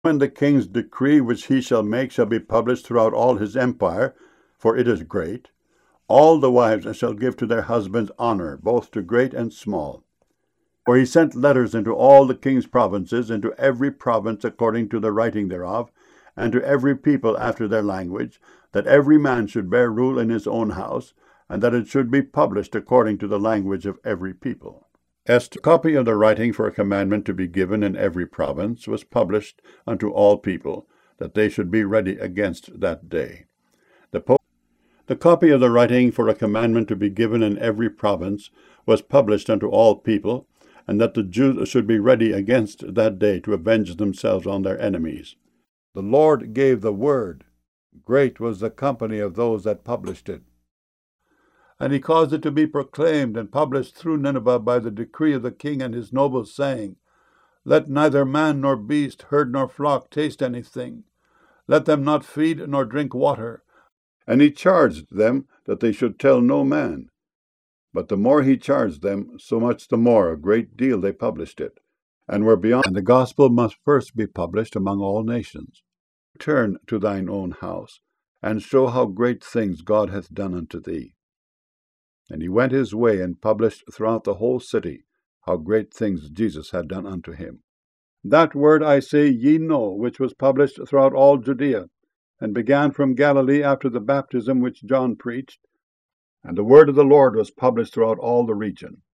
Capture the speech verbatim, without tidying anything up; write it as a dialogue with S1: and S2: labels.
S1: When the king's decree which he shall make shall be published throughout all his empire, for it is great, all the wives shall give to their husbands honor, both to great and small. For he sent letters into all the king's provinces, into every province according to the writing thereof, and to every people after their language, that every man should bear rule in his own house, and that it should be published according to the language of every people. Est, a copy of the writing for a commandment to be given in every province was published unto all people, that they should be ready against that day. The Pope The copy of the writing for a commandment to be given in every province was published unto all people, and that the Jews should be ready against that day to avenge themselves on their enemies. The Lord gave the word. Great was the company of those that published it. And he caused it to be proclaimed and published through Nineveh by the decree of the king and his nobles, saying, Let neither man nor beast, herd nor flock taste anything. Let them not feed nor drink water. And he charged them that they should tell no man. But the more he charged them, so much the more a great deal they published it, and were beyond. And the gospel must first be published among all nations. Turn to thine own house, and show how great things God hath done unto thee. And he went his way, and published throughout the whole city how great things Jesus had done unto him. That word I say ye know, which was published throughout all Judea, and began from Galilee after the baptism which John preached. And the word of the Lord was published throughout all the region.